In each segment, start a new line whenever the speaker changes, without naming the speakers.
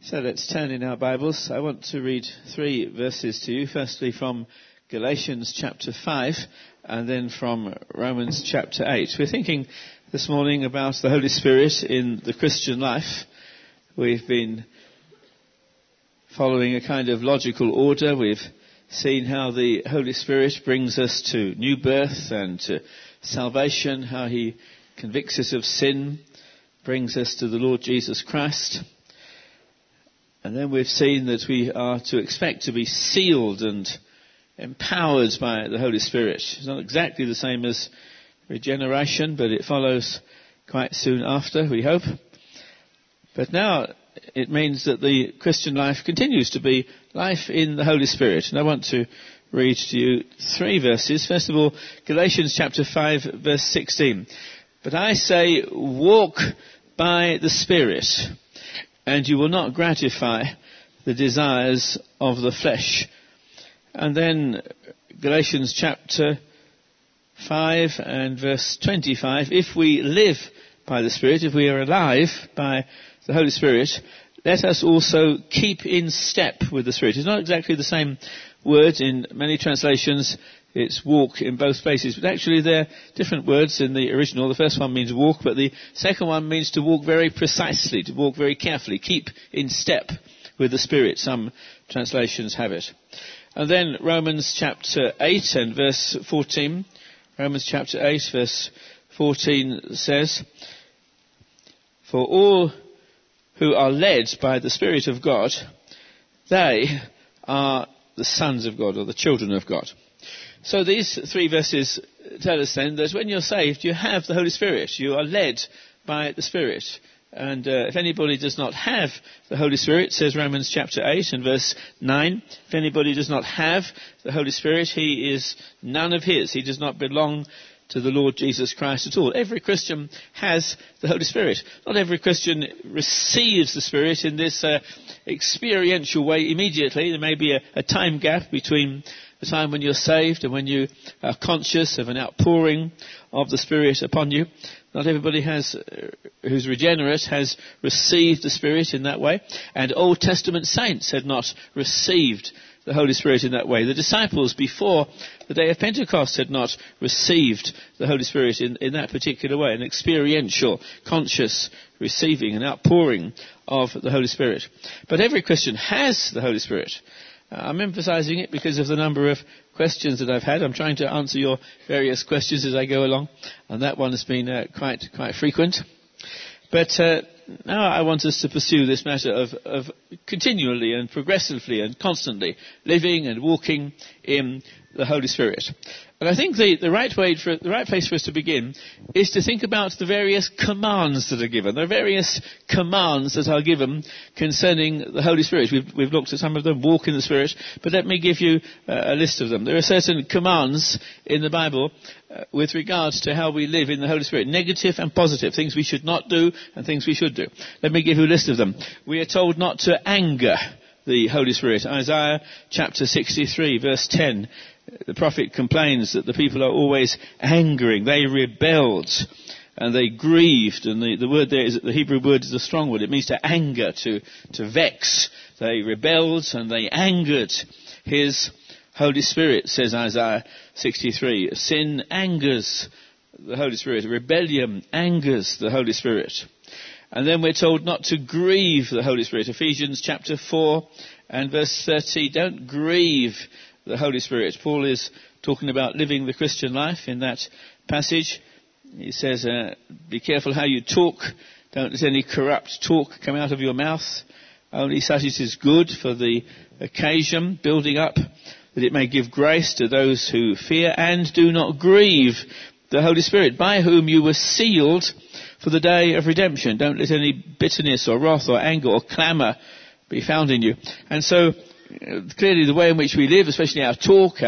So let's turn in our Bibles. I want to read 3 verses to you. Firstly from Galatians chapter 5 and then from Romans chapter 8. We're thinking this morning about the Holy Spirit in the Christian life. We've been following a kind of logical order. We've seen how the Holy Spirit brings us to new birth and to salvation, how he convicts us of sin, brings us to the Lord Jesus Christ. And then we've seen that we are to expect to be sealed and empowered by the Holy Spirit. It's not exactly the same as regeneration, but it follows quite soon after, we hope. But now it means that the Christian life continues to be life in the Holy Spirit. And I want to read to you 3 verses. First of all, Galatians chapter 5, verse 16. But I say, walk by the Spirit, and you will not gratify the desires of the flesh. And then Galatians chapter 5 and verse 25. If we live by the Spirit, if we are alive by the Holy Spirit, let us also keep in step with the Spirit. It's not exactly the same word in many translations. It's walk in both places, but actually they're different words in the original. The first one means walk, but the second one means to walk very precisely, to walk very carefully, keep in step with the Spirit. Some translations have it. And then Romans chapter 8 and verse 14. Romans chapter 8 verse 14 says, for all who are led by the Spirit of God, they are the sons of God, or the children of God. So these 3 verses tell us then that when you're saved, you have the Holy Spirit. You are led by the Spirit. And if anybody does not have the Holy Spirit, says Romans chapter 8 and verse 9, if anybody does not have the Holy Spirit, he is none of his. He does not belong to the Lord Jesus Christ at all. Every Christian has the Holy Spirit. Not every Christian receives the Spirit in this experiential way immediately. There may be a time gap between the time when you're saved and when you are conscious of an outpouring of the Spirit upon you. Not everybody who's regenerate has received the Spirit in that way. And Old Testament saints had not received the Holy Spirit in that way. The disciples before the day of Pentecost had not received the Holy Spirit in that particular way. An experiential, conscious receiving, an outpouring of the Holy Spirit. But every Christian has the Holy Spirit. I'm emphasizing it because of the number of questions that I've had. I'm trying to answer your various questions as I go along, and that one has been quite frequent. But now I want us to pursue this matter of continually and progressively and constantly living and walking in the Holy Spirit. And I think the right place for us to begin is to think about the various commands that are given. There are various commands that are given concerning the Holy Spirit. We've looked at some of them, walk in the Spirit, but let me give you a list of them. There are certain commands in the Bible with regards to how we live in the Holy Spirit, negative and positive, things we should not do and things we should do. Let me give you a list of them. We are told not to anger the Holy Spirit. Isaiah chapter 63 verse 10. The prophet complains that the people are always angering. They rebelled and they grieved. And the word there is, the Hebrew word is a strong word. It means to anger, to vex. They rebelled and they angered his Holy Spirit, says Isaiah 63. Sin angers the Holy Spirit. Rebellion angers the Holy Spirit. And then we're told not to grieve the Holy Spirit. Ephesians chapter 4 and verse 30. Don't grieve the Holy Spirit. Paul is talking about living the Christian life in that passage. He says, be careful how you talk. Don't let any corrupt talk come out of your mouth. Only such as is good for the occasion, building up, that it may give grace to those who fear, and do not grieve the Holy Spirit, by whom you were sealed for the day of redemption. Don't let any bitterness or wrath or anger or clamour be found in you. And so, clearly the way in which we live, especially our talk,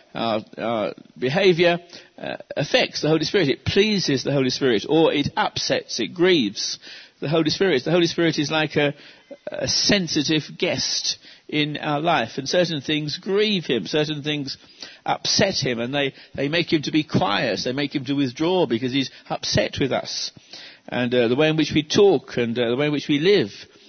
our behaviour, affects the Holy Spirit. It pleases the Holy Spirit, or it upsets, it grieves the Holy Spirit. The Holy Spirit is like a sensitive guest in our life, and certain things grieve him, certain things upset him, and they make him to be quiet, they make him to withdraw because he's upset with us. And the way in which we talk and the way in which we live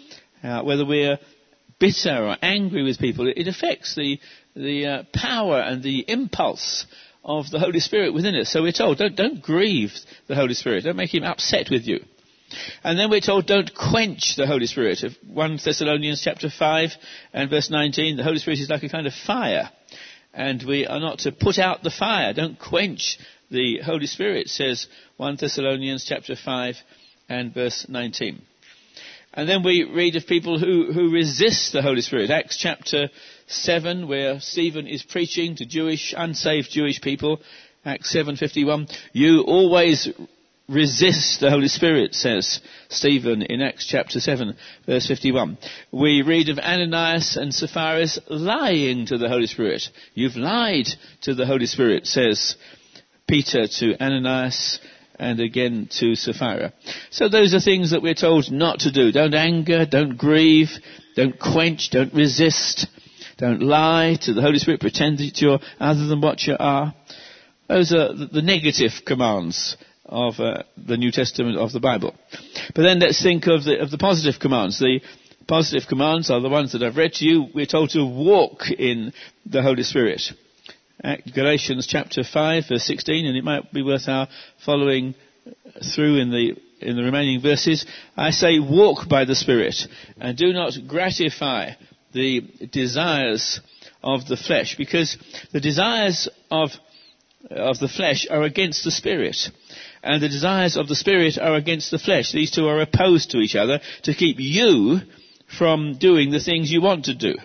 Whether we're bitter or angry with people, it affects the power and the impulse of the Holy Spirit within us. So we're told, don't grieve the Holy Spirit. Don't make him upset with you. And then we're told, don't quench the Holy Spirit. 1 Thessalonians chapter 5 and verse 19, the Holy Spirit is like a kind of fire. And we are not to put out the fire. Don't quench the Holy Spirit, says 1 Thessalonians chapter 5 and verse 19. And then we read of people who resist the Holy Spirit. Acts chapter 7, where Stephen is preaching to unsaved Jewish people. Acts 7:51. You always resist the Holy Spirit, says Stephen in Acts chapter 7, verse 51. We read of Ananias and Sapphira lying to the Holy Spirit. You've lied to the Holy Spirit, says Peter to Ananias and again to Sapphira. So those are things that we're told not to do. Don't anger, don't grieve, don't quench, don't resist, don't lie to the Holy Spirit, pretend that you're other than what you are. Those are the negative commands of the New Testament of the Bible. But then let's think of the positive commands. The positive commands are the ones that I've read to you. We're told to walk in the Holy Spirit. Galatians chapter 5 verse 16, and it might be worth our following through in the remaining verses. I say, walk by the Spirit, and do not gratify the desires of the flesh, because the desires of the flesh are against the Spirit, and the desires of the Spirit are against the flesh. These two are opposed to each other to keep you from doing the things you want to do.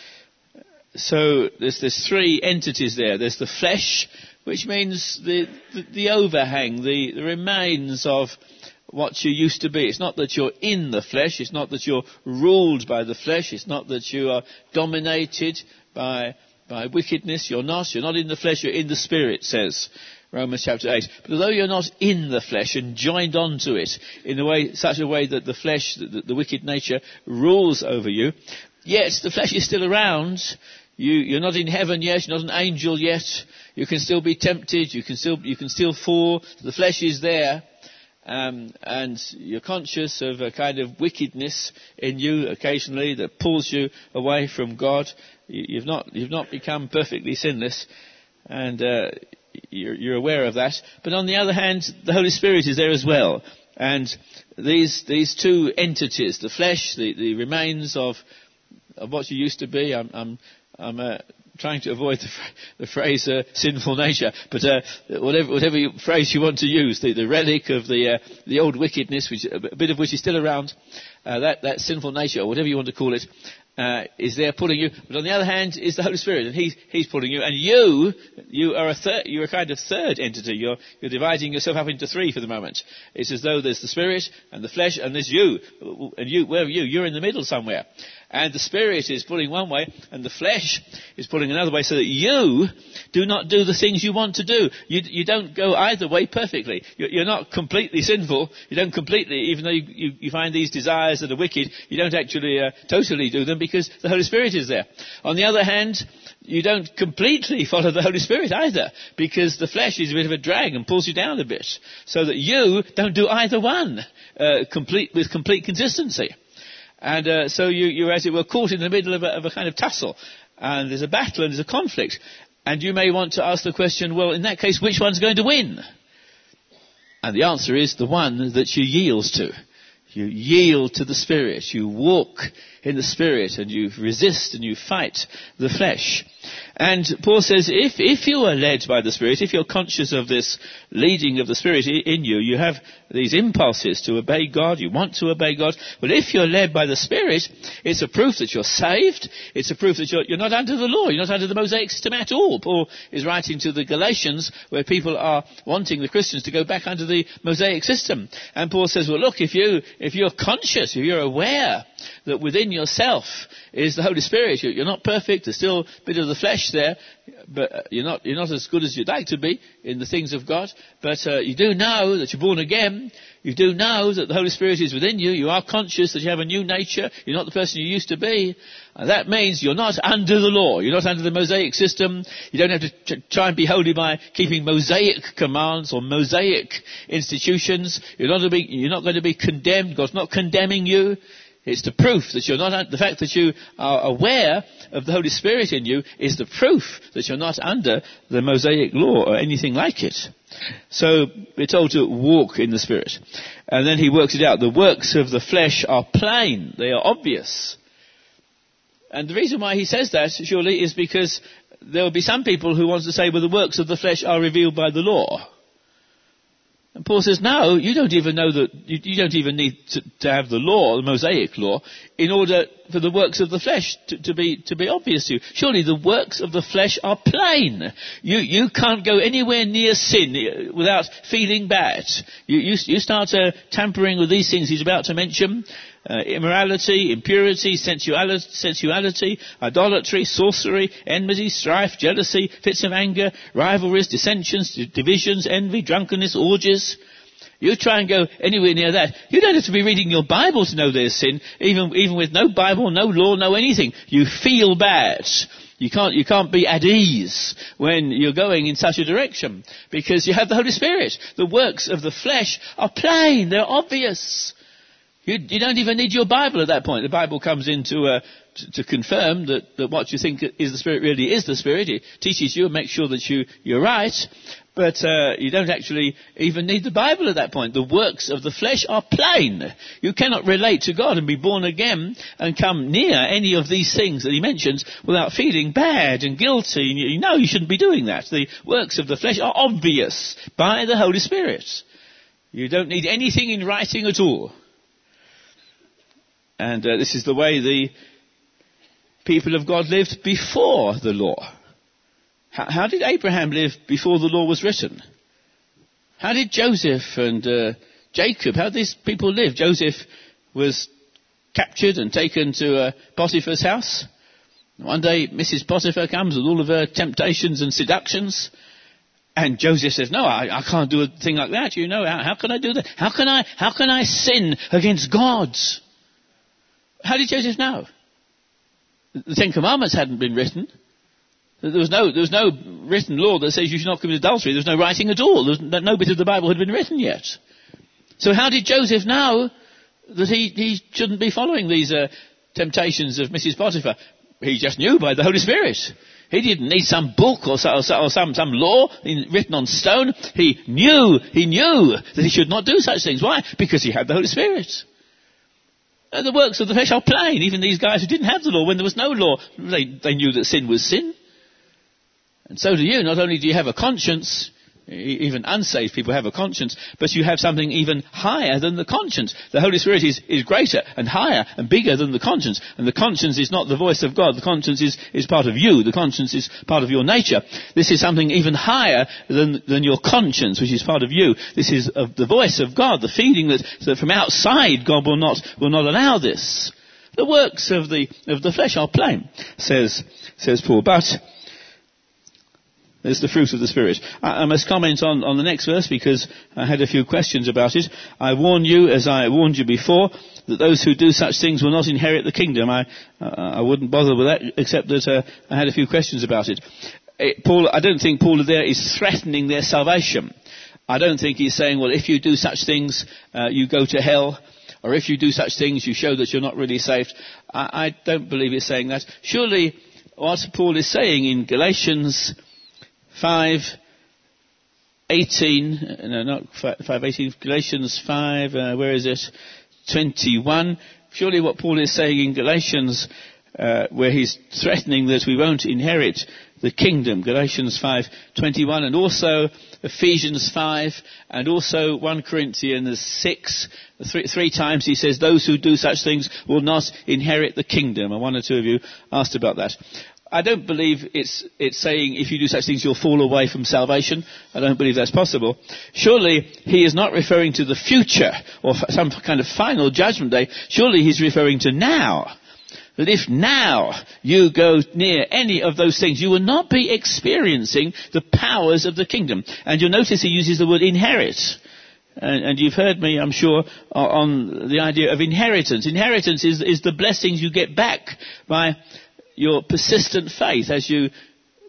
So there's three entities there. There's the flesh, which means the overhang, the remains of what you used to be. It's not that you're in the flesh. It's not that you're ruled by the flesh. It's not that you are dominated by wickedness. You're not in the flesh. You're in the Spirit, says Romans chapter 8. But although you're not in the flesh and joined onto it in such a way that the flesh, the wicked nature, rules over you, yet the flesh is still around. You're not in heaven yet. You're not an angel yet. You can still be tempted. You can still fall. The flesh is there, and you're conscious of a kind of wickedness in you occasionally that pulls you away from God. You've not become perfectly sinless, and you're aware of that. But on the other hand, the Holy Spirit is there as well, and these two entities, the flesh, the remains of what you used to be. I'm trying to avoid the phrase sinful nature, but whatever phrase you want to use, the relic of the old wickedness, which a bit of which is still around, that sinful nature, or whatever you want to call it, is there pulling you. But on the other hand is the Holy Spirit, and He's pulling you, and you're a kind of third entity. You're dividing yourself up into three for the moment. It's as though there's the Spirit and the flesh, and there's you. And where are you? You're in the middle somewhere. And the Spirit is pulling one way, and the flesh is pulling another way, so that you do not do the things you want to do. You don't go either way perfectly. You're not completely sinful. You don't completely, even though you find these desires that are wicked, you don't actually totally do them, because the Holy Spirit is there. On the other hand, you don't completely follow the Holy Spirit either, because the flesh is a bit of a drag and pulls you down a bit, so that you don't do either one with complete consistency. And so you're, as it were, caught in the middle of a kind of tussle, and there's a battle and there's a conflict, and you may want to ask the question, well, in that case, which one's going to win? And the answer is the one that you yield to. You yield to the Spirit. You walk in the Spirit, and you resist and you fight the flesh. And Paul says, if you are led by the Spirit, if you're conscious of this leading of the Spirit in you, you have these impulses to obey God, you want to obey God. But if you're led by the Spirit, it's a proof that you're saved. It's a proof that you're not under the law. You're not under the Mosaic system at all. Paul is writing to the Galatians, where people are wanting the Christians to go back under the Mosaic system. And Paul says, well, look, if you're conscious, if you're aware that within yourself is the Holy Spirit, you're not perfect, there's still a bit of the flesh there, but you're not as good as you'd like to be in the things of God, but you do know that you're born again, you do know that the Holy Spirit is within you, you are conscious that you have a new nature, you're not the person you used to be, and that means you're not under the law, you're not under the Mosaic system, you don't have to try and be holy by keeping Mosaic commands or Mosaic institutions, you're not going to be condemned, God's not condemning you. It's the proof that you're not, the fact that you are aware of the Holy Spirit in you is the proof that you're not under the Mosaic law or anything like it. So we're told to walk in the Spirit. And then he works it out. The works of the flesh are plain. They are obvious. And the reason why he says that, surely, is because there will be some people who want to say, well, the works of the flesh are revealed by the law. And Paul says, no, you don't even know that, you don't even need to have the law, the Mosaic law, in order for the works of the flesh to be obvious to you. Surely the works of the flesh are plain. You can't go anywhere near sin without feeling bad. You start tampering with these things he's about to mention. Immorality, impurity, sensuality, idolatry, sorcery, enmity, strife, jealousy, fits of anger, rivalries, dissensions, divisions, envy, drunkenness, orgies. You try and go anywhere near that. You don't have to be reading your Bible to know there's sin, even with no Bible, no law, no anything. You feel bad. You can't be at ease when you're going in such a direction because you have the Holy Spirit. The works of the flesh are plain, they're obvious. You don't even need your Bible at that point. The Bible comes in to confirm that what you think is the Spirit really is the Spirit. It teaches you and makes sure that you're right. But you don't actually even need the Bible at that point. The works of the flesh are plain. You cannot relate to God and be born again and come near any of these things that he mentions without feeling bad and guilty. You know you shouldn't be doing that. The works of the flesh are obvious by the Holy Spirit. You don't need anything in writing at all. And this is the way the people of God lived before the law. How did Abraham live before the law was written? How did Joseph and Jacob, how did these people live? Joseph was captured and taken to Potiphar's house. One day Mrs. Potiphar comes with all of her temptations and seductions. And Joseph says, no, I can't do a thing like that. You know, how can I do that? How can I sin against God? How did Joseph know? The Ten Commandments hadn't been written. There was no written law that says you should not commit adultery. There was no writing at all. No bit of the Bible had been written yet. So how did Joseph know that he shouldn't be following these temptations of Mrs. Potiphar? He just knew by the Holy Spirit. He didn't need some book or some law written on stone. He knew that he should not do such things. Why? Because he had the Holy Spirit. The works of the flesh are plain. Even these guys who didn't have the law, when there was no law, they knew that sin was sin. And so do you. Not only do you have a conscience, even unsaved people have a conscience, but you have something even higher than the conscience. The Holy Spirit is greater and higher and bigger than the conscience. And the conscience is not the voice of God. The conscience is part of you. The conscience is part of your nature. This is something even higher than your conscience, which is part of you. This is the voice of God, the feeling that from outside God will not allow this. The works of the flesh are plain, says Paul. But there's the fruit of the Spirit. I must comment on the next verse because I had a few questions about it. I warn you, as I warned you before, that those who do such things will not inherit the kingdom. I wouldn't bother with that, except that I had a few questions about it. I don't think Paul there is threatening their salvation. I don't think he's saying, well, if you do such things, you go to hell. Or if you do such things, you show that you're not really saved. I don't believe he's saying that. Surely what Paul is saying in Galatians 5:18, no, not 5:18, Galatians 5, where is it? 21. Surely what Paul is saying in Galatians, where he's threatening that we won't inherit the kingdom, Galatians 5:21, and also Ephesians 5, and also 1 Corinthians 6, three times he says, those who do such things will not inherit the kingdom. And one or two of you asked about that. I don't believe it's saying if you do such things you'll fall away from salvation. I don't believe that's possible. Surely he is not referring to the future or some kind of final judgment day. Surely he's referring to now. That if now you go near any of those things, you will not be experiencing the powers of the kingdom. And you'll notice he uses the word inherit. And you've heard me, I'm sure, on the idea of inheritance. Inheritance is the blessings you get back by your persistent faith as you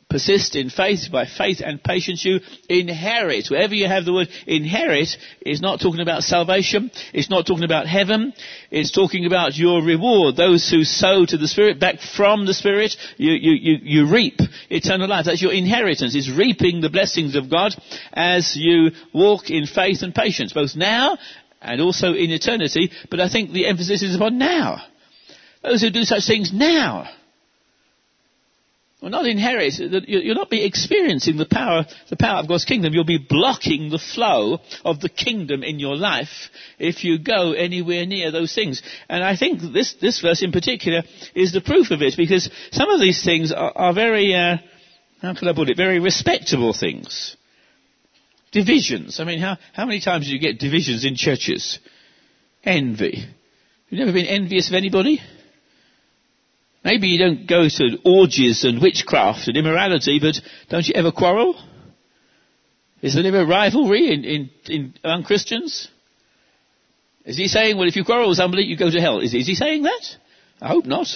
persist in faith, by faith and patience you inherit. Wherever you have the word inherit, it's not talking about salvation. It's not talking about heaven. It's talking about your reward. Those who sow to the Spirit, back from the Spirit, you reap eternal life. That's your inheritance. It's reaping the blessings of God as you walk in faith and patience, both now and also in eternity. But I think the emphasis is upon now. Those who do such things now will not inherit. You'll not be experiencing the power of God's kingdom. You'll be blocking the flow of the kingdom in your life if you go anywhere near those things. And I think this verse in particular is the proof of it, because some of these things are very, how can I put it, very respectable things. Divisions. I mean, how many times do you get divisions in churches? Envy. You've never been envious of anybody? Maybe you don't go to orgies and witchcraft and immorality, but don't you ever quarrel? Is there never rivalry among Christians? Is he saying, well, if you quarrel with somebody, you go to hell? Is he saying that? I hope not.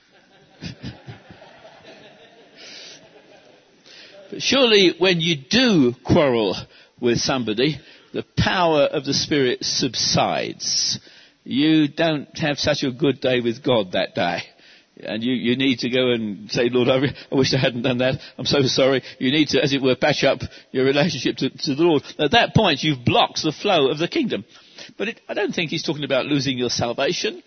But surely when you do quarrel with somebody, the power of the Spirit subsides. You don't have such a good day with God that day. And you need to go and say, Lord, I wish I hadn't done that. I'm so sorry. You need to, as it were, patch up your relationship to the Lord. At that point, you've blocked the flow of the kingdom. But I don't think he's talking about losing your salvation.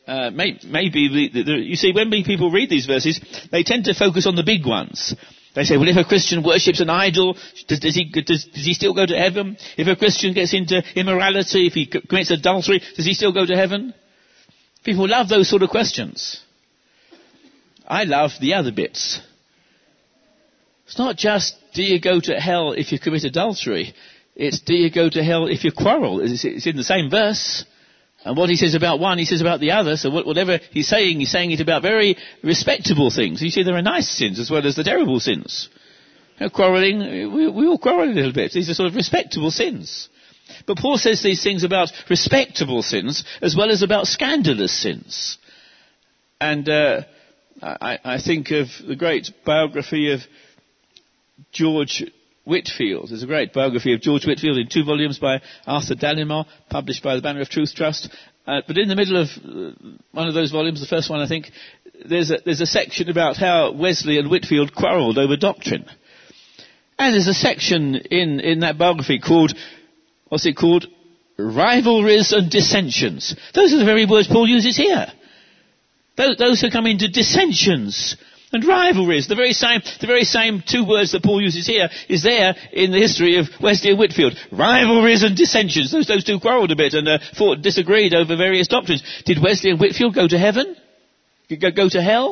Maybe, you see, when people read these verses, they tend to focus on the big ones. They say, well, if a Christian worships an idol, does he still go to heaven? If a Christian gets into immorality, if he commits adultery, does he still go to heaven? People love those sort of questions. I love the other bits. It's not just, do you go to hell if you commit adultery? It's, do you go to hell if you quarrel? It's in the same verse. And what he says about one, he says about the other. So whatever he's saying it about very respectable things. You see, there are nice sins as well as the terrible sins. Quarrelling, we all quarrel a little bit. These are sort of respectable sins. But Paul says these things about respectable sins as well as about scandalous sins. And I think of the great biography of George Whitefield. There's a great biography of George Whitefield in 2 volumes by Arthur Dallimore, published by the Banner of Truth Trust. But in the middle of one of those volumes, the first one I think, there's a section about how Wesley and Whitefield quarrelled over doctrine. And there's a section in that biography called, what's it called? Rivalries and dissensions. Those are the very words Paul uses here. Those who come into dissensions and rivalries. The very same 2 words that Paul uses here is there in the history of Wesley and Whitefield. Rivalries and dissensions. Those 2 quarrelled a bit and disagreed over various doctrines. Did Wesley and Whitefield go to heaven? Go to hell?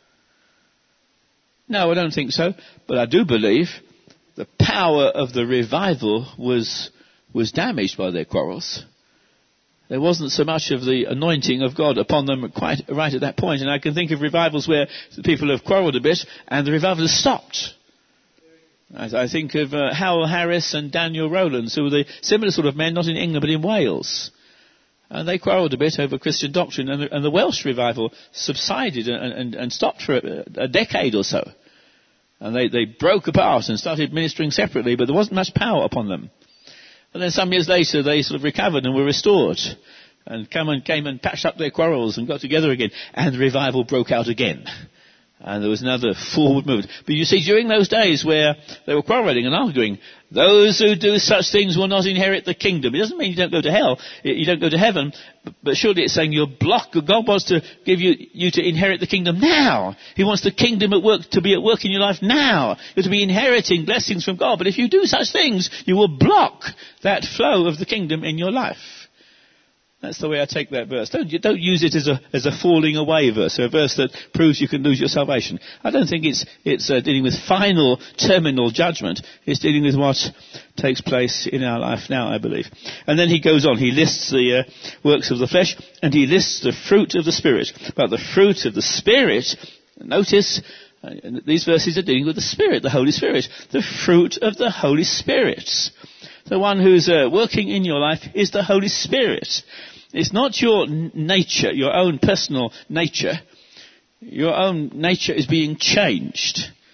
No, I don't think so. But I do believe the power of the revival was damaged by their quarrels. There wasn't so much of the anointing of God upon them quite right at that point. And I can think of revivals where people have quarrelled a bit and the revival has stopped. I think of Howell Harris and Daniel Rowlands, who were the similar sort of men, not in England but in Wales. And they quarrelled a bit over Christian doctrine, and the Welsh revival subsided and stopped for a decade or so. And they broke apart and started ministering separately, but there wasn't much power upon them. And then some years later, they sort of recovered and were restored, and came and patched up their quarrels and got together again. And the revival broke out again. And there was another forward movement. But you see, during those days where they were quarrelling and arguing, those who do such things will not inherit the kingdom. It doesn't mean you don't go to hell, you don't go to heaven, but surely it's saying you're blocked. God wants to give you to inherit the kingdom now. He wants the kingdom at work to be at work in your life now. You're to be inheriting blessings from God. But if you do such things, you will block that flow of the kingdom in your life. That's the way I take that verse. Don't use it as a falling away verse, a verse that proves you can lose your salvation. I don't think it's dealing with final terminal judgment. It's dealing with what takes place in our life now, I believe. And then he goes on. He lists the works of the flesh, and he lists the fruit of the Spirit. But the fruit of the Spirit, notice, these verses are dealing with the Spirit, the Holy Spirit. The fruit of the Holy Spirit. The one who's working in your life is the Holy Spirit. It's not your nature, your own personal nature. Your own nature is being changed.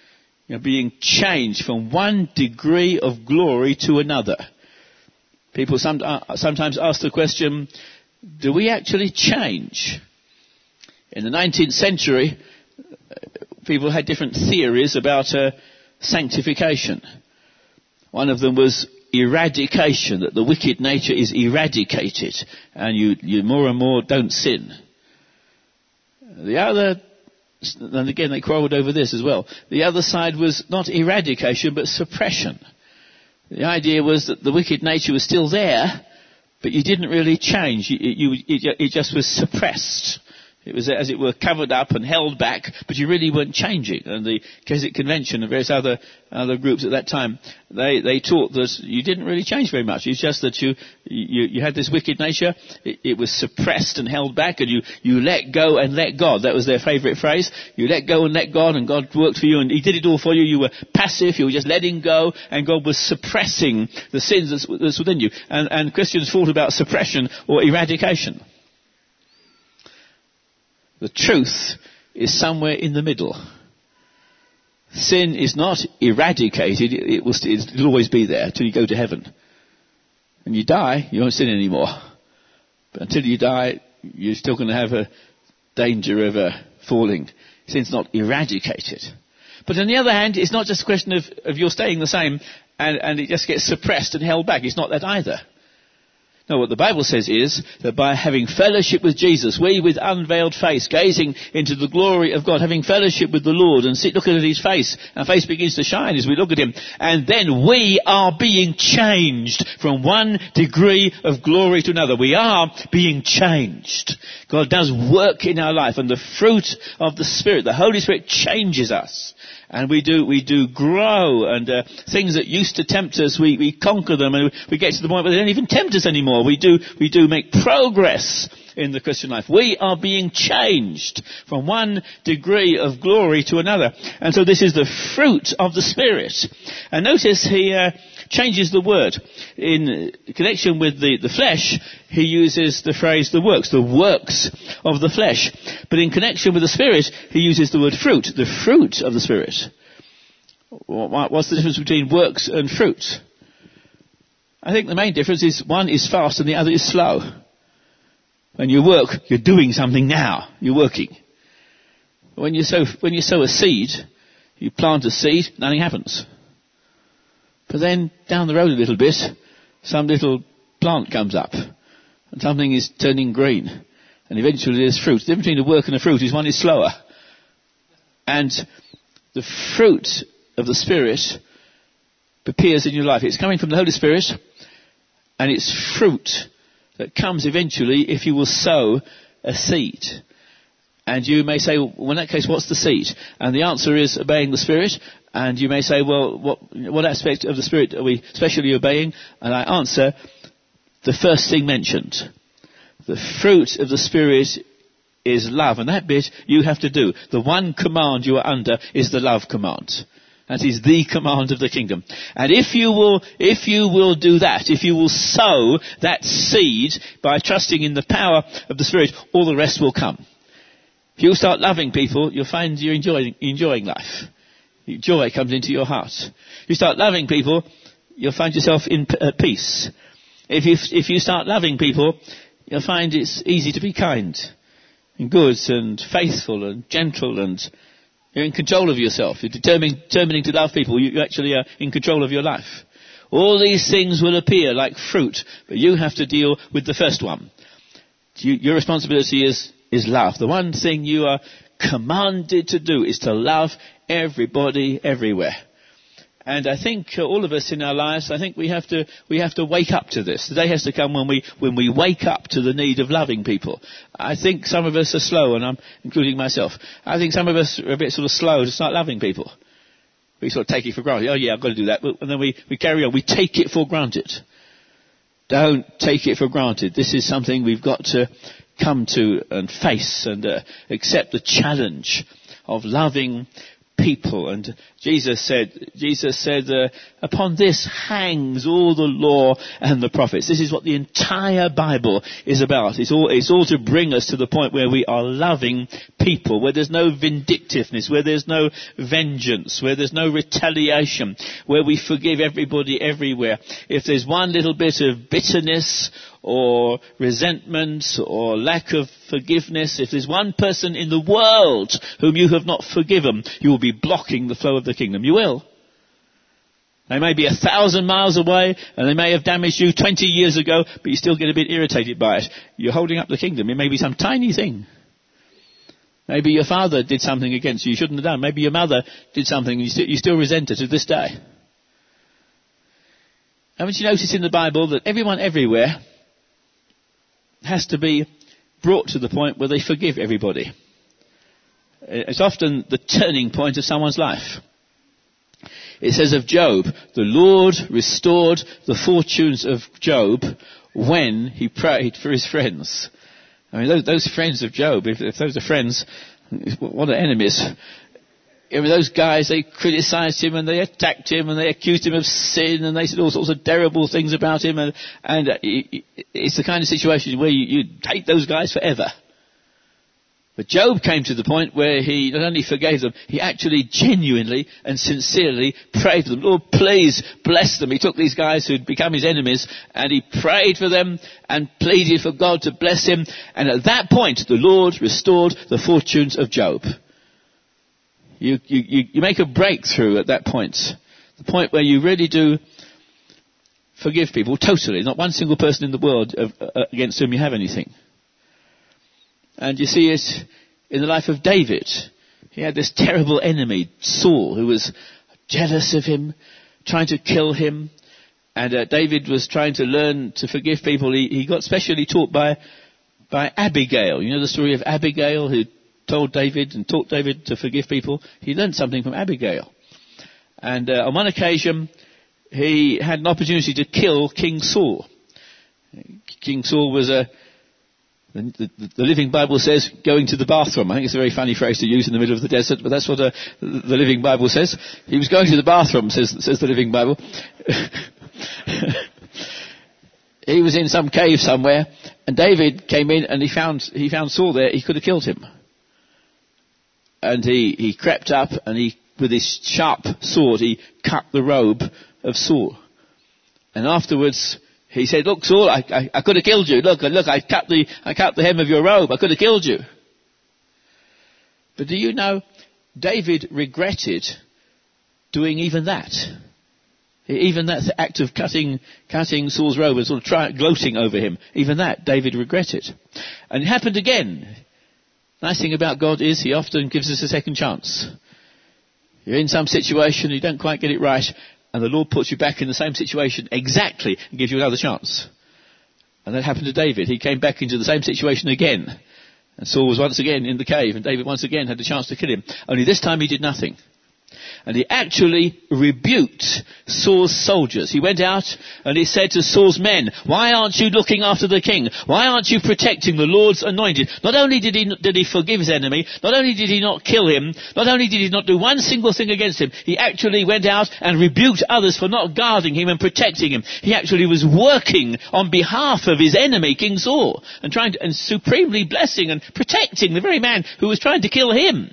being changed from one degree of glory to another. People sometimes ask the question, do we actually change? In the 19th century, people had different theories about sanctification. One of them was eradication, that the wicked nature is eradicated and you more and more don't sin. The other, and again they quarrelled over this as well, the other side was not eradication but suppression. The idea was that the wicked nature was still there, but you didn't really change. It just was suppressed. It was, as it were, covered up and held back, but you really weren't changing. And the Keswick Convention and various other groups at that time, they taught that you didn't really change very much. It's just that you had this wicked nature. It was suppressed and held back, and you let go and let God. That was their favourite phrase. You let go and let God, and God worked for you, and He did it all for you. You were passive. You were just letting go, and God was suppressing the sins that's within you. And Christians thought about suppression or eradication. The truth is somewhere in the middle. Sin is not eradicated. It'll always be there until you go to heaven. And you die, you won't sin anymore. But until you die, you're still going to have a danger of falling. Sin's not eradicated. But on the other hand, it's not just a question of you're staying the same and it just gets suppressed and held back. It's not that either. No, what the Bible says is that by having fellowship with Jesus, we with unveiled face, gazing into the glory of God, having fellowship with the Lord and looking at His face, our face begins to shine as we look at Him, and then we are being changed from one degree of glory to another. We are being changed. God does work in our life, and the fruit of the Spirit, the Holy Spirit, changes us. And we do grow, and things that used to tempt us, we conquer them, and we get to the point where they don't even tempt us anymore. We do make progress in the Christian life. We are being changed from one degree of glory to another. And so this is the fruit of the Spirit. And notice he changes the word. In connection with the flesh, he uses the phrase the works of the flesh. But in connection with the Spirit, he uses the word fruit, the fruit of the Spirit. What's the difference between works and fruit? I think the main difference is one is fast and the other is slow. When you work, you're doing something now. You're working. When you sow a seed, you plant a seed, nothing happens. But then down the road a little bit, some little plant comes up, and something is turning green, and eventually there's fruit. The difference between a work and a fruit is one is slower. And the fruit of the Spirit appears in your life. It's coming from the Holy Spirit, and it's fruit that comes eventually if you will sow a seed. And you may say, well, in that case, what's the seed? And the answer is obeying the Spirit. And you may say, well, what aspect of the Spirit are we especially obeying? And I answer, the first thing mentioned. The fruit of the Spirit is love. And that bit you have to do. The one command you are under is the love command. That is the command of the kingdom. And if you will do that, if you will sow that seed by trusting in the power of the Spirit, all the rest will come. If you start loving people, you'll find you're enjoying life. Joy comes into your heart. If you start loving people, you'll find yourself at peace. If you start loving people, you'll find it's easy to be kind and good and faithful and gentle, and you're in control of yourself. You're determining to love people. You actually are in control of your life. All these things will appear like fruit, but you have to deal with the first one. Your responsibility is love. The one thing you are commanded to do is to love everybody everywhere. And I think all of us in our lives, I think we have to wake up to this. The day has to come when we wake up to the need of loving people. I think some of us are slow, and I'm including myself. I think some of us are a bit sort of slow to start loving people. We sort of take it for granted. Oh yeah, I've got to do that. And then we carry on. We take it for granted. Don't take it for granted. This is something we've got to come to and face and accept the challenge of loving people. And Jesus said, upon this hangs all the law and the prophets. This is what the entire Bible is about. It's all to bring us to the point where we are loving people, where there's no vindictiveness, where there's no vengeance, where there's no retaliation, where we forgive everybody everywhere. If there's one little bit of bitterness or resentment or lack of forgiveness, if there's one person in the world whom you have not forgiven, you will be blocking the flow of the kingdom. You will. They may be 1,000 miles away and they may have damaged you 20 years ago, but you still get a bit irritated by it. You're holding up the kingdom. It may be some tiny thing. Maybe your father did something against you shouldn't have done. Maybe your mother did something and you still resent her to this day. Haven't you noticed in the Bible that everyone everywhere has to be brought to the point where they forgive everybody? It's often the turning point of someone's life. It says of Job, the Lord restored the fortunes of Job when he prayed for his friends. I mean, those friends of Job, if those are friends, what are enemies? I mean, those guys, they criticised him and they attacked him and they accused him of sin and they said all sorts of terrible things about him, and it's the kind of situation where you hate those guys forever. But Job came to the point where he not only forgave them, he actually genuinely and sincerely prayed for them. Lord, please bless them. He took these guys who'd become his enemies and he prayed for them and pleaded for God to bless him. And at that point, the Lord restored the fortunes of Job. You make a breakthrough at that point. The point where you really do forgive people totally. Not one single person in the world against whom you have anything. And you see it in the life of David. He had this terrible enemy, Saul, who was jealous of him, trying to kill him. And David was trying to learn to forgive people. He got specially taught by Abigail. You know the story of Abigail, who told David and taught David to forgive people? He learned something from Abigail. And on one occasion, he had an opportunity to kill King Saul. King Saul was the Living Bible says, going to the bathroom. I think it's a very funny phrase to use in the middle of the desert, but that's what the Living Bible says. He was going to the bathroom, says the Living Bible. He was in some cave somewhere, and David came in and he found Saul there. He could have killed him. And he crept up and with his sharp sword, he cut the robe of Saul. And afterwards, he said, look, Saul, I could have killed you. Look, I cut the hem of your robe. I could have killed you. But do you know, David regretted doing even that. Even that act of cutting Saul's robe and sort of gloating over him. Even that, David regretted. And it happened again. Nice thing about God is he often gives us a second chance. You're in some situation, you don't quite get it right, and the Lord puts you back in the same situation exactly and gives you another chance. And that happened to David. He came back into the same situation again. And Saul was once again in the cave, and David once again had the chance to kill him. Only this time he did nothing. And he actually rebuked Saul's soldiers. He went out and he said to Saul's men, why aren't you looking after the king? Why aren't you protecting the Lord's anointed? Not only did he forgive his enemy, not only did he not kill him, not only did he not do one single thing against him, he actually went out and rebuked others for not guarding him and protecting him. He actually was working on behalf of his enemy, King Saul, and supremely blessing and protecting the very man who was trying to kill him.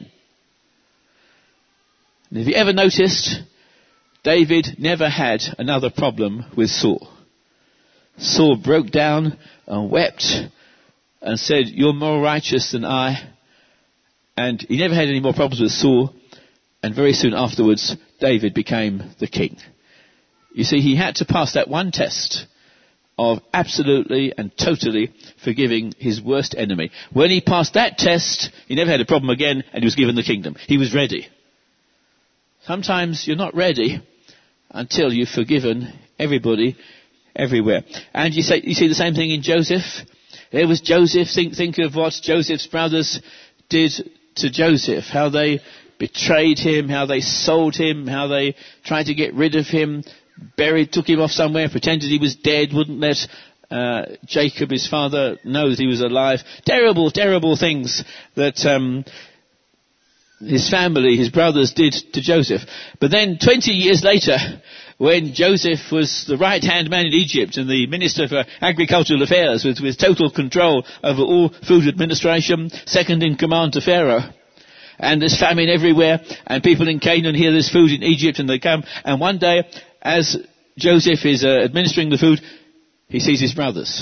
And have you ever noticed, David never had another problem with Saul. Saul broke down and wept and said, you're more righteous than I. And he never had any more problems with Saul. And very soon afterwards, David became the king. You see, he had to pass that one test of absolutely and totally forgiving his worst enemy. When he passed that test, he never had a problem again, and he was given the kingdom. He was ready. Sometimes you're not ready until you've forgiven everybody, everywhere. And you see the same thing in Joseph. There was Joseph. Think of what Joseph's brothers did to Joseph. How they betrayed him, how they sold him, how they tried to get rid of him, took him off somewhere, pretended he was dead, wouldn't let Jacob, his father, know that he was alive. Terrible, terrible things that his family, his brothers did to Joseph. But then 20 years later, when Joseph was the right-hand man in Egypt and the Minister for Agricultural Affairs with total control over all food administration, second in command to Pharaoh, and there's famine everywhere, and people in Canaan hear there's food in Egypt, and they come, and one day, as Joseph is administering the food, he sees his brothers.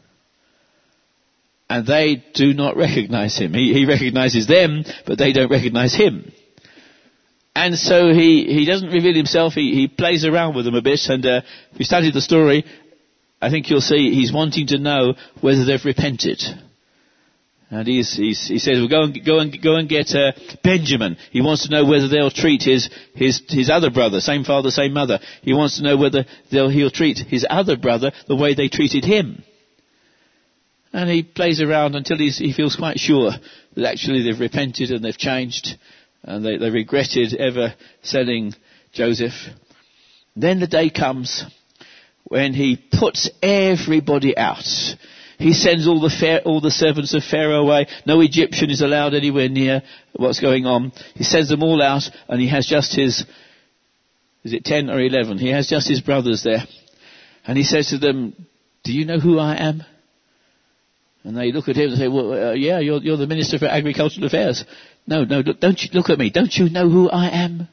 And they do not recognize him. He recognizes them, but they don't recognize him. And so he doesn't reveal himself. He plays around with them a bit. And if you study the story, I think you'll see he's wanting to know whether they've repented. And he says, well, go and get Benjamin. He wants to know whether they'll treat his other brother, same father, same mother. He wants to know whether he'll treat his other brother the way they treated him. And he plays around until he feels quite sure that actually they've repented and they've changed and they regretted ever selling Joseph. Then the day comes when he puts everybody out. He sends all the servants of Pharaoh away. No Egyptian is allowed anywhere near what's going on. He sends them all out, and he has just his, is it 10 or 11? He has just his brothers there. And he says to them, do you know who I am? And they look at him and say, well, yeah, you're the Minister for Agricultural Affairs. No, don't you look at me. Don't you know who I am?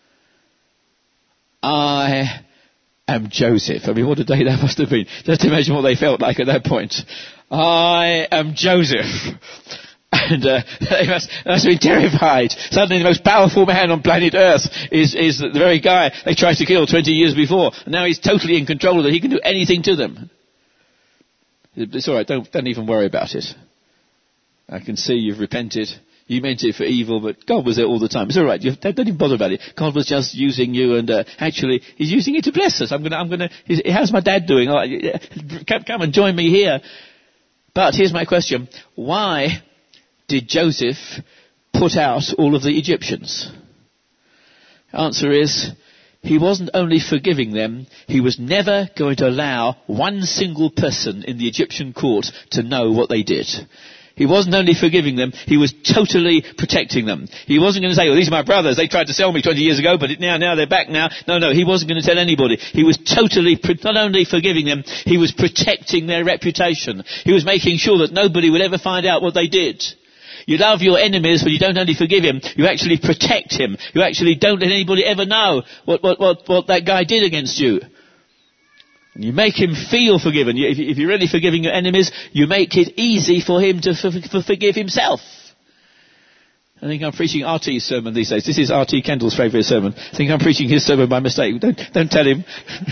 I am Joseph. I mean, what a day that must have been. Just imagine what they felt like at that point. I am Joseph. And they must have been terrified. Suddenly the most powerful man on planet Earth is the very guy they tried to kill 20 years before. And now he's totally in control of them. He can do anything to them. It's all right. Don't even worry about it. I can see you've repented. You meant it for evil, but God was there all the time. It's all right. Don't even bother about it. God was just using you, and actually, He's using it to bless us. How's my dad doing? Oh, come and join me here. But here's my question: why did Joseph put out all of the Egyptians? The answer is, he wasn't only forgiving them, he was never going to allow one single person in the Egyptian court to know what they did. He wasn't only forgiving them, he was totally protecting them. He wasn't going to say, well, these are my brothers, they tried to sell me 20 years ago, but now they're back now. No, he wasn't going to tell anybody. He was totally, not only forgiving them, he was protecting their reputation. He was making sure that nobody would ever find out what they did. You love your enemies, but you don't only forgive him, you actually protect him. You actually don't let anybody ever know what that guy did against you. And you make him feel forgiven. If you're really forgiving your enemies, you make it easy for him to forgive himself. I think I'm preaching RT's sermon these days. This is RT Kendall's favourite sermon. I think I'm preaching his sermon by mistake. Don't tell him.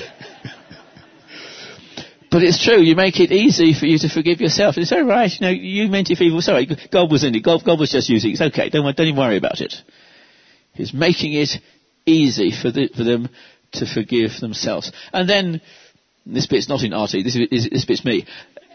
But it's true, you make it easy for you to forgive yourself. It's all right, you meant it for evil. Sorry, God was in it. God was just using it. It's okay, don't even worry about it. He's making it easy for them to forgive themselves. And then, this bit's not in RT, this bit's me.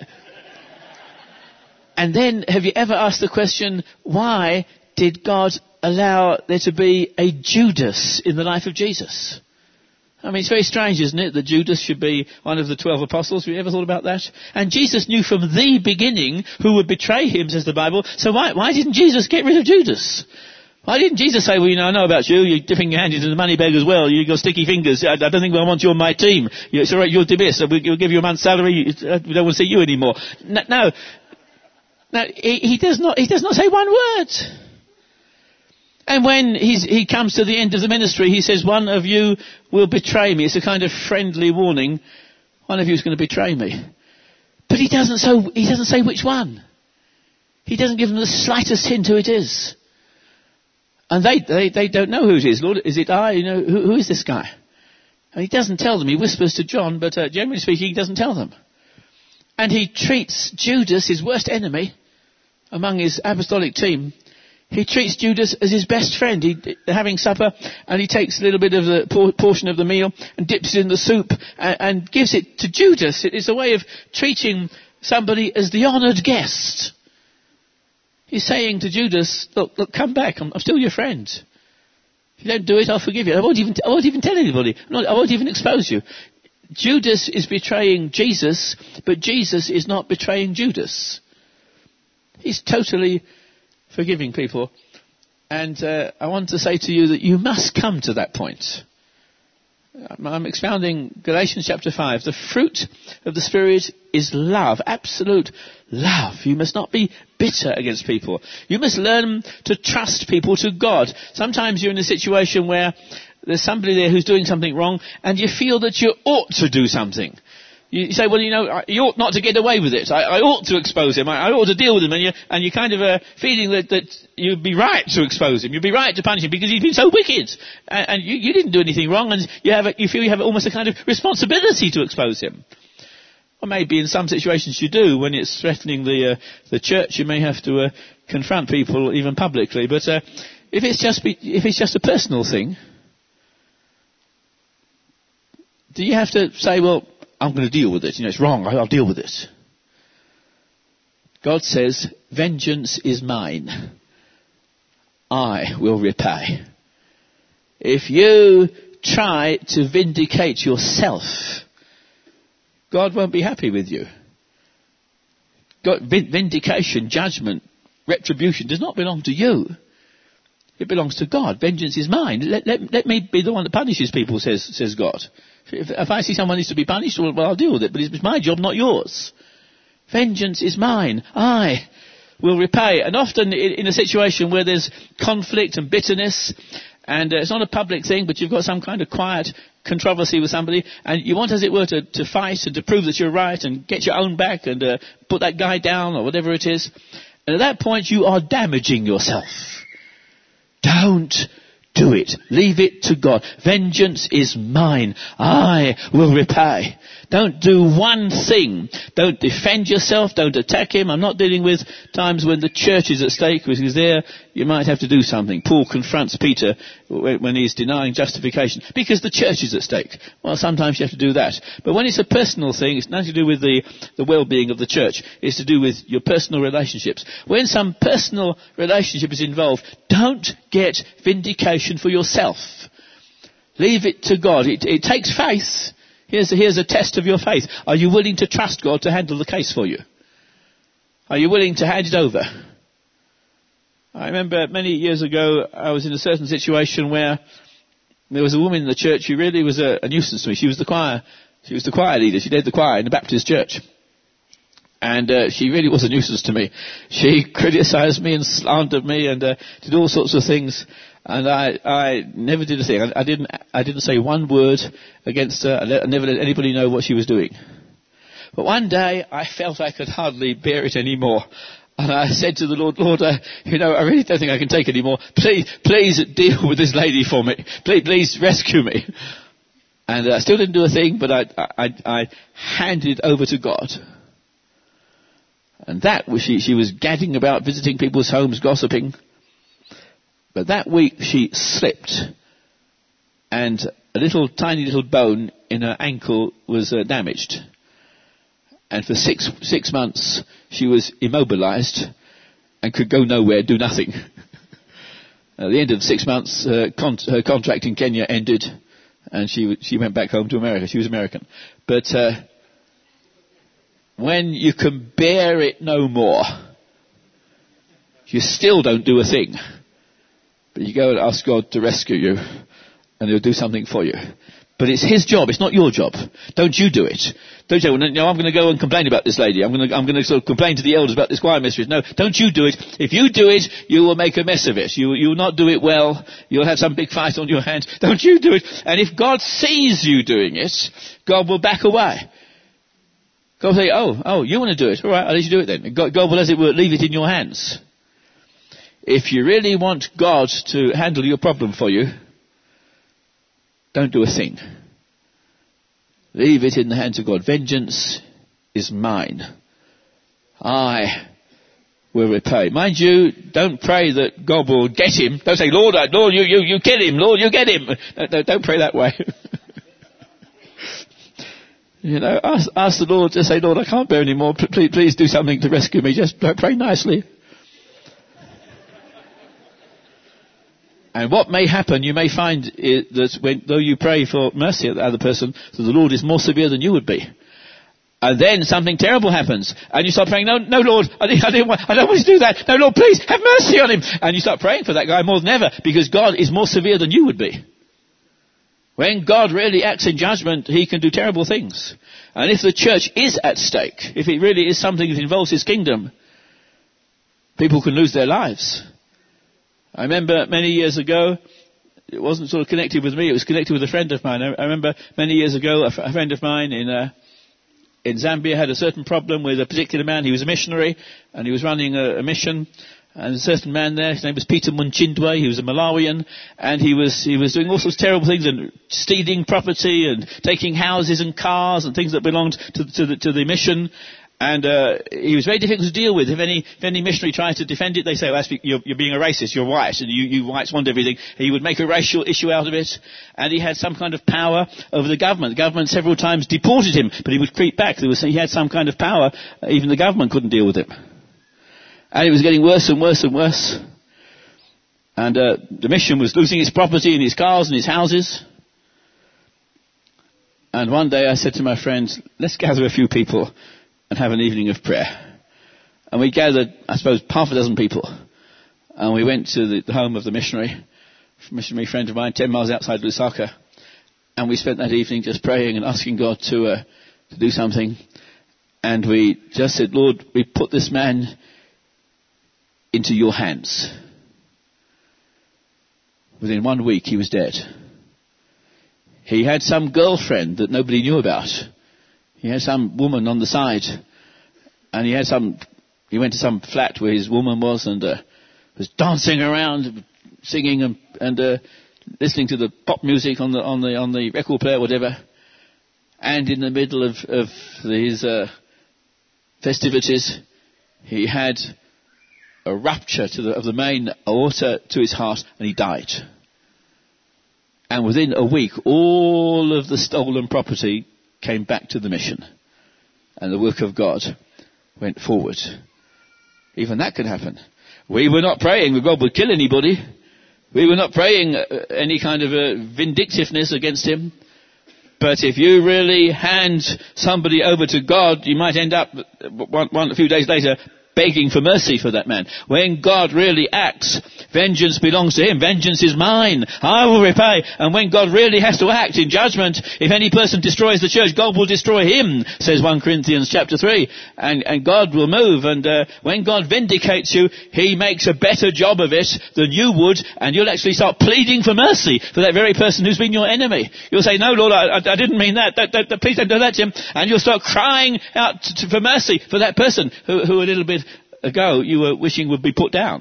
And then, have you ever asked the question, why did God allow there to be a Judas in the life of Jesus? I mean, it's very strange, isn't it, that Judas should be one of the 12 apostles. Have you ever thought about that? And Jesus knew from the beginning who would betray him, says the Bible. So why didn't Jesus get rid of Judas? Why didn't Jesus say, well, I know about you. You're dipping your hand into the money bag as well. You've got sticky fingers. I don't think I want you on my team. It's all right, you're dismissed. We'll give you a month's salary. We don't want to see you anymore. No, he does not say one word. And when he comes to the end of the ministry, he says, one of you will betray me. It's a kind of friendly warning. One of you is going to betray me. But he doesn't say which one. He doesn't give them the slightest hint who it is. And they don't know who it is. Lord, is it I? Who is this guy? And he doesn't tell them. He whispers to John, but generally speaking, he doesn't tell them. And he treats Judas, his worst enemy, among his apostolic team. He treats Judas as his best friend. They're having supper, and he takes a little bit of the portion of the meal and dips it in the soup and gives it to Judas. It's a way of treating somebody as the honoured guest. He's saying to Judas, look, come back. I'm still your friend. If you don't do it, I'll forgive you. I won't even tell anybody. I won't even expose you. Judas is betraying Jesus, but Jesus is not betraying Judas. He's totally forgiving people. And I want to say to you that you must come to that point. I'm expounding Galatians chapter 5. The fruit of the Spirit is love, absolute love. You must not be bitter against people. You must learn to trust people to God. Sometimes you're in a situation where there's somebody there who's doing something wrong and you feel that you ought to do something. You say, well, you ought not to get away with it. I ought to expose him. I ought to deal with him. And you're kind of feeling that you'd be right to expose him. You'd be right to punish him because he's been so wicked. And you didn't do anything wrong, and you feel you have almost a kind of responsibility to expose him. Or maybe in some situations you do. When it's threatening the church, you may have to confront people even publicly. But if it's just a personal thing, do you have to say, well, I'm going to deal with it. It's wrong. I'll deal with it. God says, vengeance is mine. I will repay. If you try to vindicate yourself, God won't be happy with you. Vindication, judgment, retribution does not belong to you. It belongs to God. Vengeance is mine. Let me be the one that punishes people, says God. If I see someone needs to be punished, well, I'll deal with it. But it's my job, not yours. Vengeance is mine. I will repay. And often in a situation where there's conflict and bitterness, and it's not a public thing, but you've got some kind of quiet controversy with somebody, and you want, as it were, to fight and to prove that you're right and get your own back and put that guy down or whatever it is. And at that point, you are damaging yourself. Don't do it. Leave it to God. Vengeance is mine. I will repay. Don't do one thing. Don't defend yourself. Don't attack him. I'm not dealing with times when the church is at stake, because there you might have to do something. Paul confronts Peter when he's denying justification because the church is at stake. Well, sometimes you have to do that. But when it's a personal thing, it's nothing to do with the well-being of the church. It's to do with your personal relationships. When some personal relationship is involved, don't get vindication for yourself. Leave it to God. It takes faith. Here's a test of your faith. Are you willing to trust God to handle the case for you? Are you willing to hand it over? I remember many years ago, I was in a certain situation where there was a woman in the church who really was a nuisance to me. She was the choir leader. She led the choir in the Baptist church. And she really was a nuisance to me. She criticised me and slandered me and did all sorts of things. And I never did a thing. I didn't say one word against her. I never let anybody know what she was doing. But one day I felt I could hardly bear it anymore. And I said to the Lord, I really don't think I can take anymore. Please deal with this lady for me. Please rescue me. And I still didn't do a thing, but I handed it over to God. And that was she was gadding about, visiting people's homes, gossiping. But that week she slipped, and a tiny little bone in her ankle was damaged. And for six months she was immobilized and could go nowhere, do nothing. At the end of 6 months, her contract in Kenya ended, and she went back home to America. She was American. But when you can bear it no more, you still don't do a thing. But you go and ask God to rescue you, and he'll do something for you. But it's his job, it's not your job. Don't you do it. Don't say, well, no, I'm going to go and complain about this lady. I'm going to sort of complain to the elders about this choir mistress. No, don't you do it. If you do it, you will make a mess of it. You will not do it well. You'll have some big fight on your hands. Don't you do it. And if God sees you doing it, God will back away. God will say, oh, you want to do it? All right, I'll let you do it then. God will, as it were, leave it in your hands. If you really want God to handle your problem for you, don't do a thing. Leave it in the hands of God. Vengeance is mine. I will repay. Mind you, don't pray that God will get him. Don't say, Lord, you get him. Lord, you get him. No, don't pray that way. Ask the Lord to say, Lord, I can't bear anymore. Please do something to rescue me. Just pray nicely. And what may happen, you may find that though you pray for mercy at the other person, so the Lord is more severe than you would be. And then something terrible happens. And you start praying, no, Lord, I don't want to do that. No, Lord, please, have mercy on him. And you start praying for that guy more than ever, because God is more severe than you would be. When God really acts in judgment, he can do terrible things. And if the church is at stake, if it really is something that involves his kingdom, people can lose their lives. I remember many years ago, it wasn't sort of connected with me, it was connected with a friend of mine. I remember many years ago, a friend of mine in Zambia had a certain problem with a particular man. He was a missionary, and he was running a mission. And a certain man there, his name was Peter Munchindwe, he was a Malawian, and he was doing all sorts of terrible things, and stealing property, and taking houses and cars, and things that belonged to the mission. And he was very difficult to deal with. If any missionary tried to defend it, they say, well, you're being a racist, you're white, and you whites want everything. He would make a racial issue out of it, and he had some kind of power over the government. The government several times deported him, but he would creep back. He had some kind of power. Even the government couldn't deal with him. And it was getting worse and worse and worse. And the mission was losing its property and his cars and his houses. And one day I said to my friends, let's gather a few people and have an evening of prayer. And we gathered, I suppose, half a dozen people. And we went to the home of the missionary friend of mine, 10 miles outside Lusaka. And we spent that evening just praying and asking God to do something. And we just said, Lord, we put this man into your hands. Within 1 week, he was dead. He had some girlfriend that nobody knew about. He had some woman on the side. And he went to some flat where his woman was and was dancing around, singing and listening to the pop music on the record player, whatever. And in the middle of his festivities, he had a rupture of the main aorta to his heart, and he died. And within a week, all of the stolen property came back to the mission, and the work of God went forward. Even that could happen. We were not praying that God would kill anybody. We were not praying any kind of vindictiveness against him. But if you really hand somebody over to God, you might end up a few days later begging for mercy for that man. When God really acts, vengeance belongs to him. Vengeance is mine. I will repay. And when God really has to act in judgment, if any person destroys the church, God will destroy him, says 1 Corinthians chapter 3. And God will move. And when God vindicates you, he makes a better job of it than you would. And you'll actually start pleading for mercy for that very person who's been your enemy. You'll say, no, Lord, I didn't mean that. Please don't do that to him. And you'll start crying out for mercy for that person who a little bit ago you were wishing would be put down.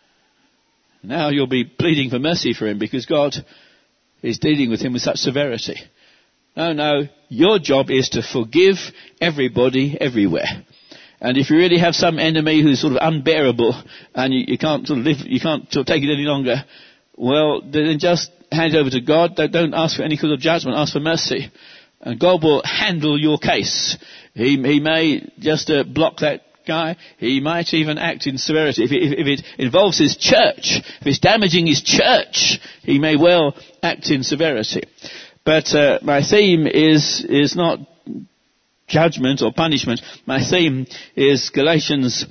Now you'll be pleading for mercy for him because God is dealing with him with such severity. No, your job is to forgive everybody everywhere. And if you really have some enemy who's sort of unbearable and you can't sort of live, you can't sort of take it any longer, well, then just hand it over to God. Don't ask for any kind of judgment, ask for mercy. And God will handle your case. He may just block that guy. He might even act in severity. If it involves his church, if it's damaging his church, he may well act in severity. But my theme is not judgment or punishment. My theme is Galatians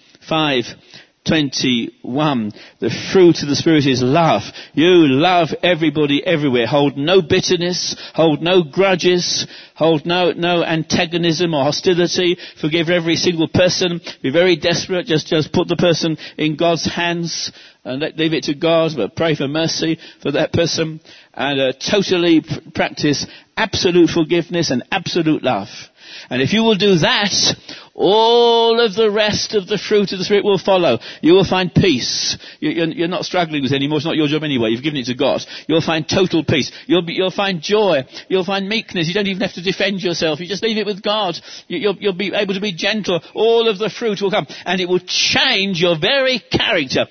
5:21. The fruit of the Spirit is love. You love everybody everywhere. Hold no bitterness. Hold no grudges. Hold no antagonism or hostility. Forgive every single person. Be very desperate. Just put the person in God's hands and leave it to God. But pray for mercy for that person. And totally practice absolute forgiveness and absolute love. And if you will do that, all of the rest of the fruit of the Spirit will follow. You will find peace. You're not struggling with it anymore. It's not your job anyway. You've given it to God. You'll find total peace. You'll find joy. You'll find meekness. You don't even have to defend yourself. You just leave it with God. You'll be able to be gentle. All of the fruit will come. And it will change your very character.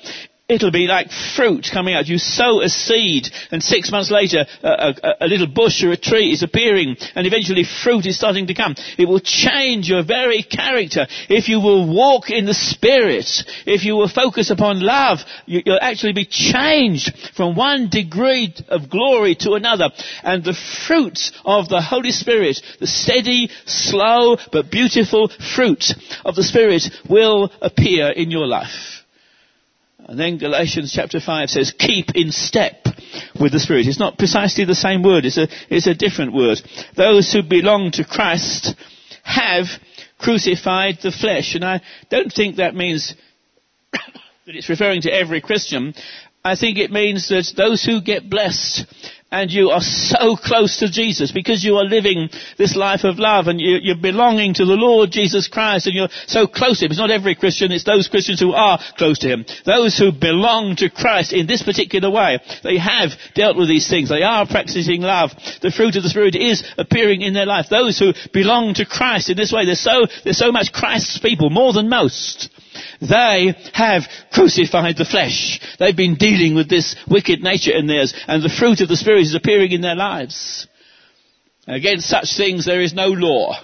It'll be like fruit coming out. You sow a seed, and 6 months later, a little bush or a tree is appearing, and eventually fruit is starting to come. It will change your very character. If you will walk in the Spirit, if you will focus upon love, you'll actually be changed from one degree of glory to another. And the fruit of the Holy Spirit, the steady, slow, but beautiful fruit of the Spirit will appear in your life. And then Galatians chapter 5 says, keep in step with the Spirit. It's not precisely the same word. It's a different word. Those who belong to Christ have crucified the flesh. And I don't think that means that it's referring to every Christian. I think it means that those who get blessed and you are so close to Jesus because you are living this life of love and you're belonging to the Lord Jesus Christ and you're so close to Him. It's not every Christian, it's those Christians who are close to Him. Those who belong to Christ in this particular way. They have dealt with these things. They are practicing love. The fruit of the Spirit is appearing in their life. Those who belong to Christ in this way, they're so much Christ's people, more than most. They have crucified the flesh. They've been dealing with this wicked nature in theirs, and the fruit of the Spirit is appearing in their lives. Against such things there is no law.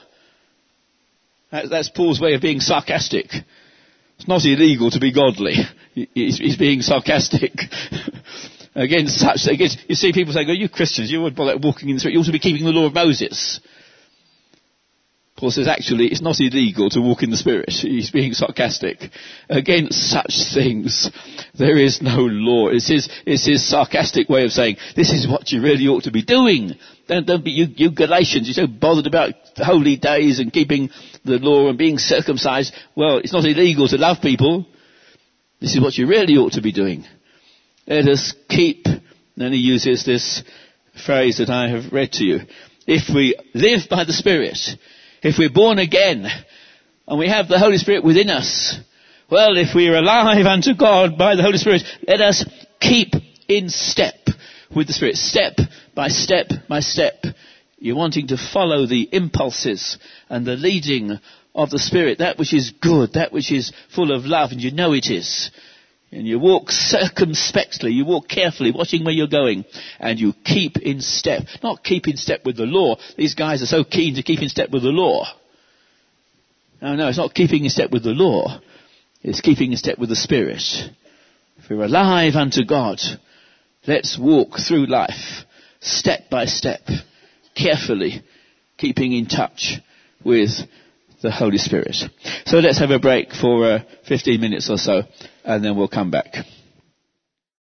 That's Paul's way of being sarcastic. It's not illegal to be godly. He's being sarcastic. You see people saying, oh, you Christians, you wouldn't bother walking in the Spirit. You ought to be keeping the law of Moses. Paul says, actually, it's not illegal to walk in the Spirit. He's being sarcastic. Against such things, there is no law. It's his sarcastic way of saying, this is what you really ought to be doing. Don't be, you Galatians, you're so bothered about the holy days and keeping the law and being circumcised. Well, it's not illegal to love people. This is what you really ought to be doing. Let us keep, then he uses this phrase that I have read to you. If we live by the Spirit, if we're born again, and we have the Holy Spirit within us, well, if we are alive unto God by the Holy Spirit, let us keep in step with the Spirit. Step by step by step. You're wanting to follow the impulses and the leading of the Spirit, that which is good, that which is full of love, and you know it is. And you walk circumspectly, you walk carefully, watching where you're going, and you keep in step. Not keep in step with the law. These guys are so keen to keep in step with the law. No, it's not keeping in step with the law. It's keeping in step with the Spirit. If we're alive unto God, let's walk through life, step by step, carefully, keeping in touch with the Holy Spirit. So let's have a break for 15 minutes or so, and then we'll come back.